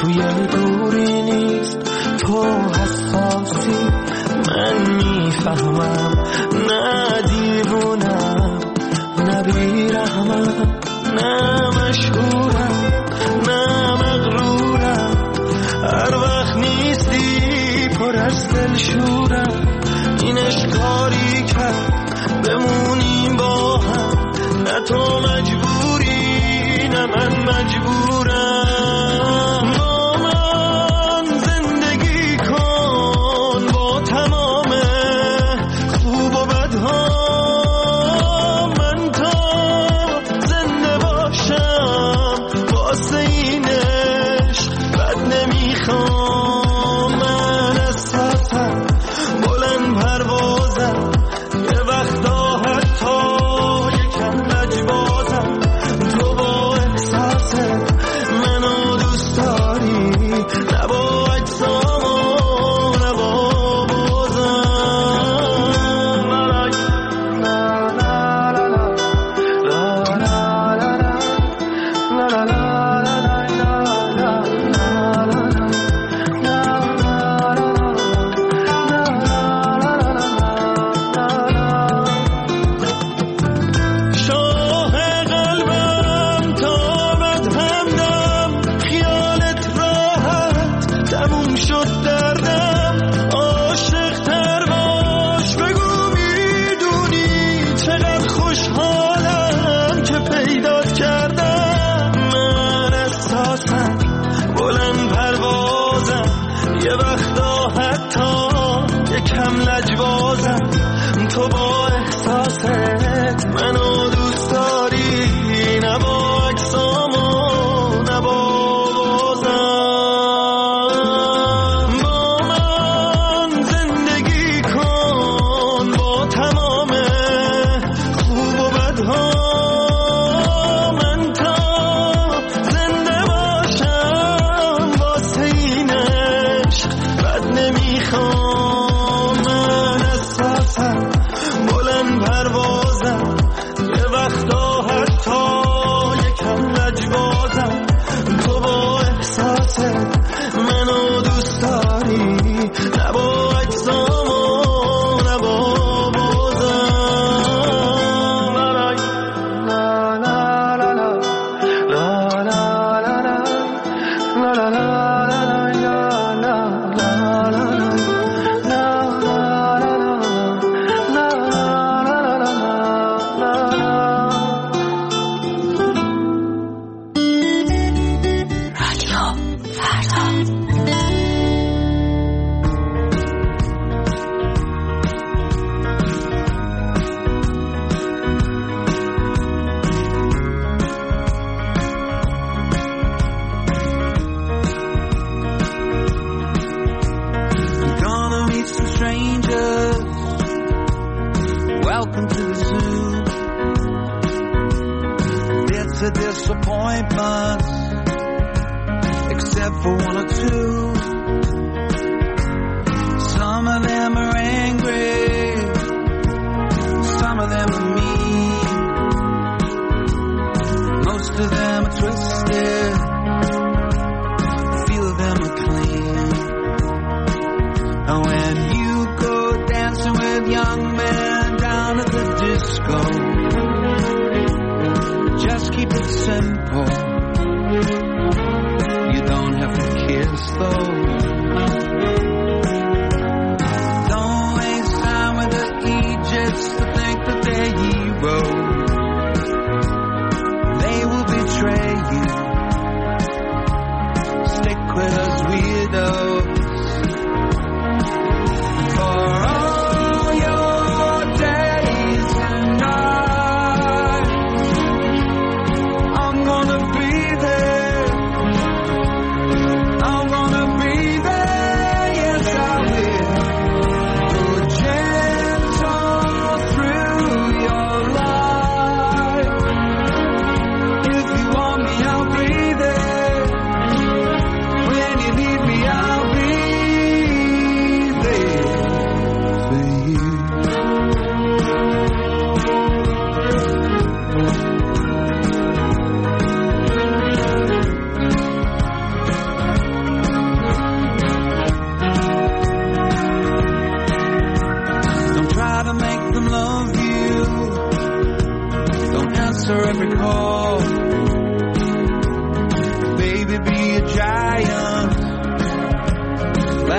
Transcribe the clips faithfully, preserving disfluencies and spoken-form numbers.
توی دوری نیست، تو حساسی من میفهمم، نه دیوونم نه بیرحمم، نه مشهورم نه مغرورم، هر وقت نیستی پر از دلشورم، این اشکاری کرد بمونیم با هم، نه تو مجبوری نه من مجبورم، با من زندگی کن با تمام خوب و بدها، من تا زنده باشم واسه این عشق بد نمیخوام، من اساسم بلند پروازم، یه وقتا حتی یکم لجبازم، تو با احساست منو دوست داری، نه با اجسام و نه با بازم. لا لا لا لا لا لا لا لا لا لا لجبازم، تو با احساست منو دوست داری، نه با اجسام و نه با بازم، با من زندگی کن با تمام خوب و بدها، من تا زنده باشم واسه این عشق بد نمیخوام، بلند پروازم، یه وقتا حتی یکم لجبازم، تو با احساست منو دوست داری، نه با اجسام و نه با بازم. لا لا لا لا لا لا لا لا لا لا disappointments, except for one or two. Some of them are angry, some of them are mean, most of them are twisted, few of them are clean. And when you go dancing with young men down at the disco, just keep it simple, you don't have to kiss though. Don't waste time with the Egypts to think that they're heroes, they will betray you. Stick with us weirdos. For all your days and nights, I'm gonna be there, I'm gonna be there, yes I will. Go gentle through your life, if you want me I'll be there, when you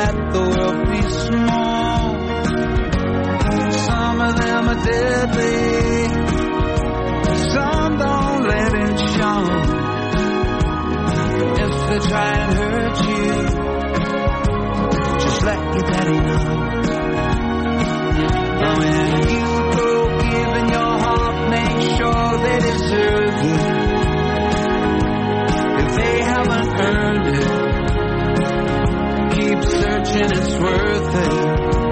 let the world be small. Some of them are deadly, some don't let it show. If they try and hurt you, just let your daddy know. Now when you go giving your heart, make sure they deserve it. If they haven't earned it, keep searching, it's worth it.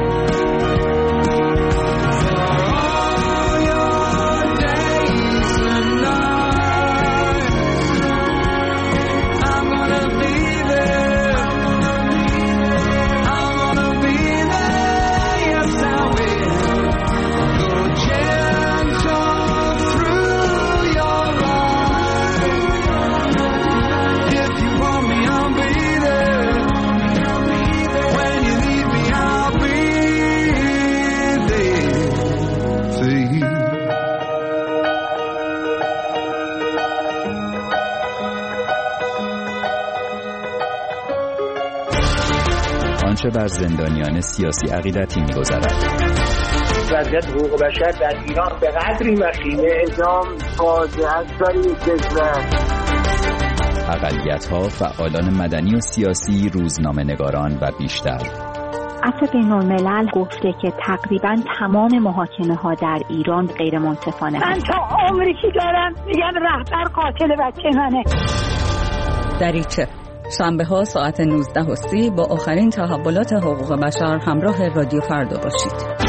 آنچه بر زندانیان سیاسی عقیدتی می‌گذرد. وضعیت حقوق بشر در ایران به قدری وخیمه، اعدام فاجعه است برای کشور. اقلیت‌ها، فعالان مدنی و سیاسی، روزنامه‌نگاران و بیشتر. عفو بین‌الملل گفته که تقریباً تمام محاکمه‌ها در ایران غیر منصفانه. من تا عمری که دارم میگم رهبر قاتل بچه منه. دریچه شنبه ها ساعت نوزده و سی با آخرین تحولات حقوق بشر همراه رادیو فردا باشید.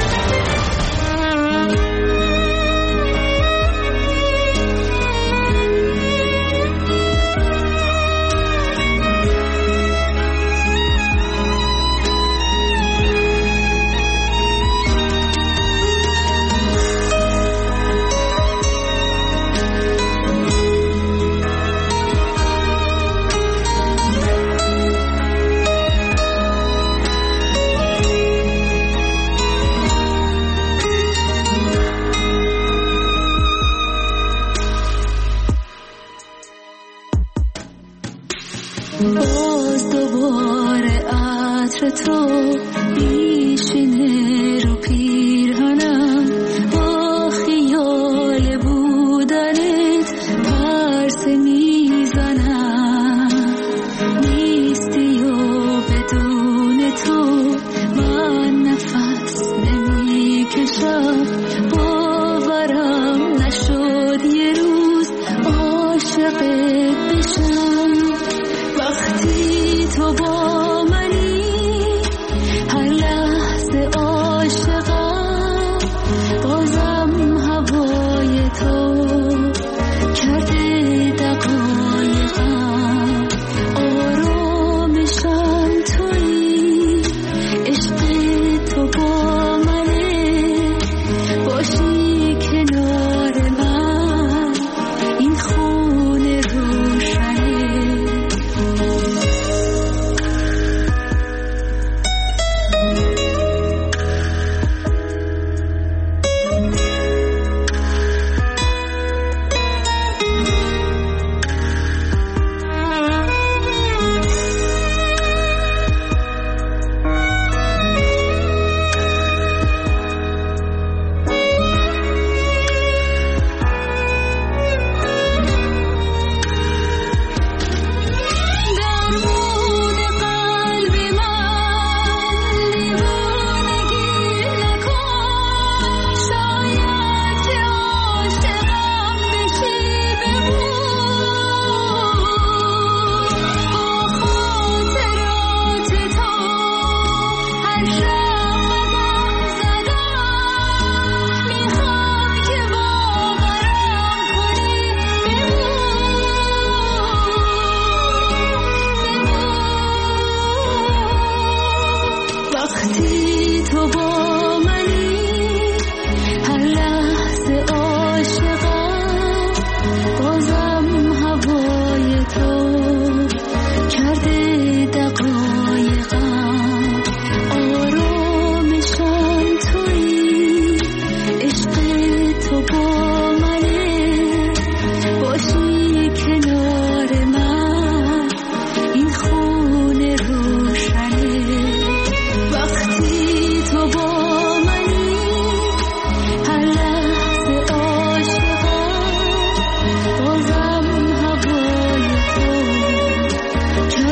باز دوباره عطر تو میشینه رو پیرهنم، با خیال بودنت پرس میزنم. نیستی و بدون تو من نفس نمیکشم. باورم نشد یه روز عاشقت بشم. وقتی تو با منی هر لحظه عاشقم، بازم هوای تو کرده دقایقم. آرامشم تویی، عشق تو با منه، باشی کنار من این خونه روشنه. وقتی تو با منی هر لحظه عاشقم، بازم هوای تو کرده دقایقم. آرامشم تویی، عشق تو با منه، باشی کنار من این خونه روشنه.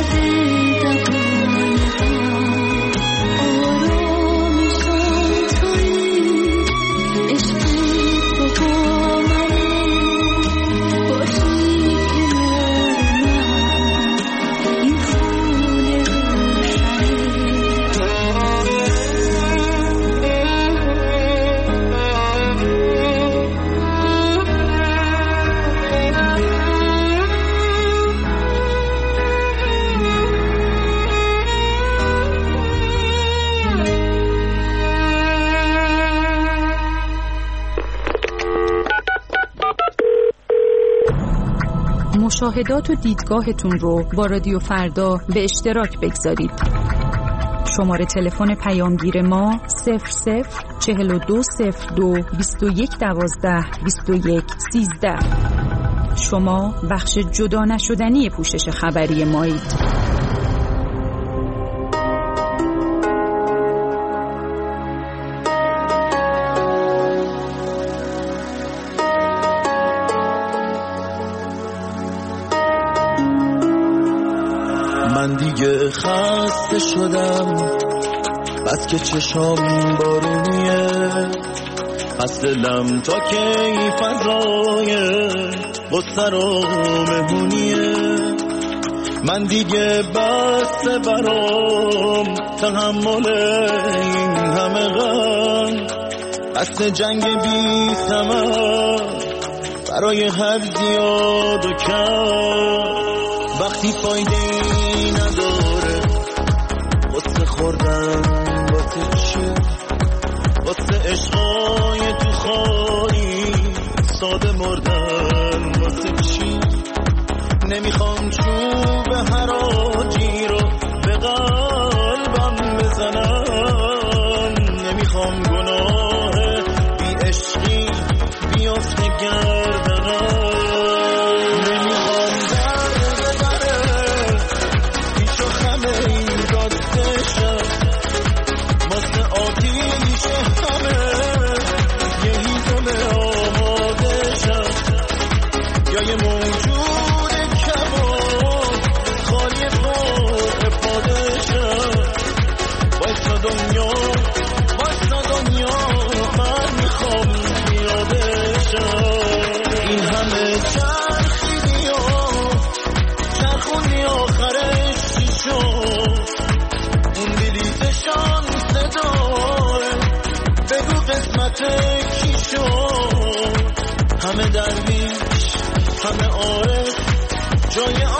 مشاهدات و دیدگاهتون رو با رادیو فردا به اشتراک بگذارید. شماره تلفن پیامگیر ما صفر صفر چهل و دو صفر دو بیست و یک دوازده بیست و یک سیزده. شما بخش جدا نشدنی پوشش خبری مایید. من دیگه خسته شدم بس که چشام بارونیه، پس دلم تا کی فضای غصه رو مهمونیه. من دیگه بس برام تحمل این همه غم، بس جنگ بی ثمر برای هر زیاد و کم. وقتی فایده‌ای نداره واسه خوردن واسه چی، واسه عشقای تو خواهی ساده مردن واسه چی. نمیخوام چوب حراجی رو به قلبم بزنم، نمیخوام گناه بی عشقی بیافته گردنم. همه درویش همه عارف جای